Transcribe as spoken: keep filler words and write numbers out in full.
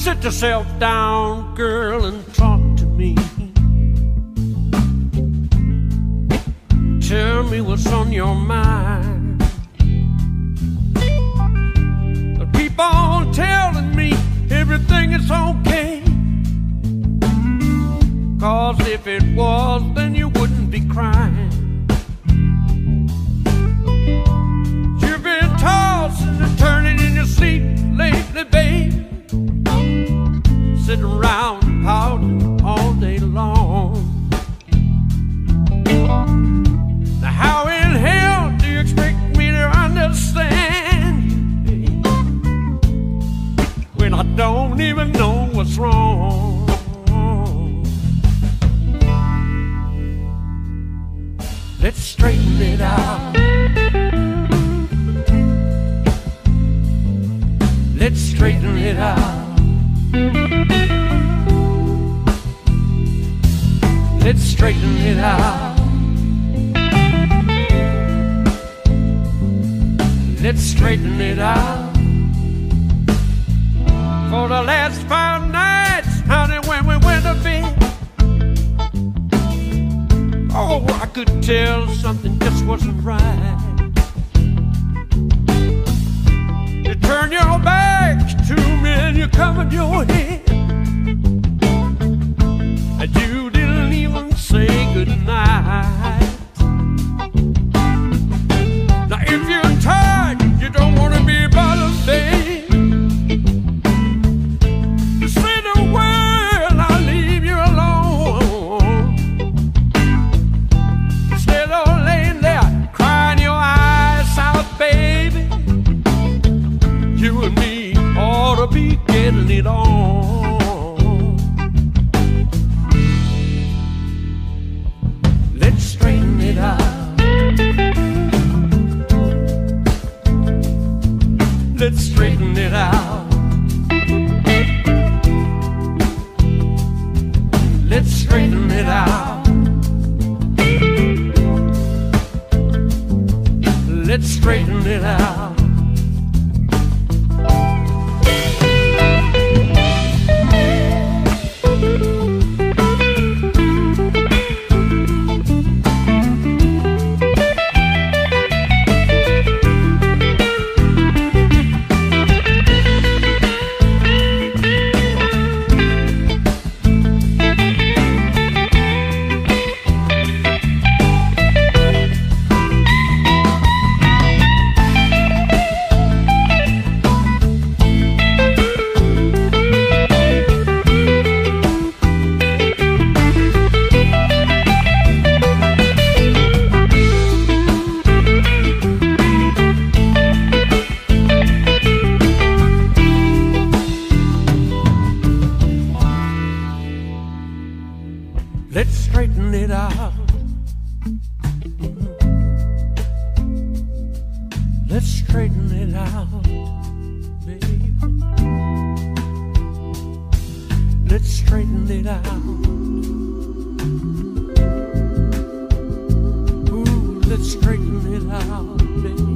Sit yourself down, girl, and talk to me. Tell me what's on your mind. Keep on telling me everything is okay, 'cause if it was, then you wouldn't be crying. You've been tossing and turning in your sleep lately, babe, sitting around pouting all day long. Now how in hell do you expect me to understand when I don't even know what's wrong? Let's straighten it out. Let's straighten it out. Let's straighten it out. Let's straighten it out. For the last five nights, honey, when we went to bed, oh, I could tell something just wasn't right. You turn your back to me and you covered your head, and you didn't even say goodnight. Now if you're tired, you don't want to be bothered, babe, say the word, I'll leave you alone. Instead of laying there crying your eyes out, baby, you and me ought to be getting it on. Let's straighten it out. Let's straighten it out. Let's straighten it out. Let's straighten it out. Let's straighten it out. Let's straighten it out, baby. Let's straighten it out. Ooh, let's straighten it out, baby.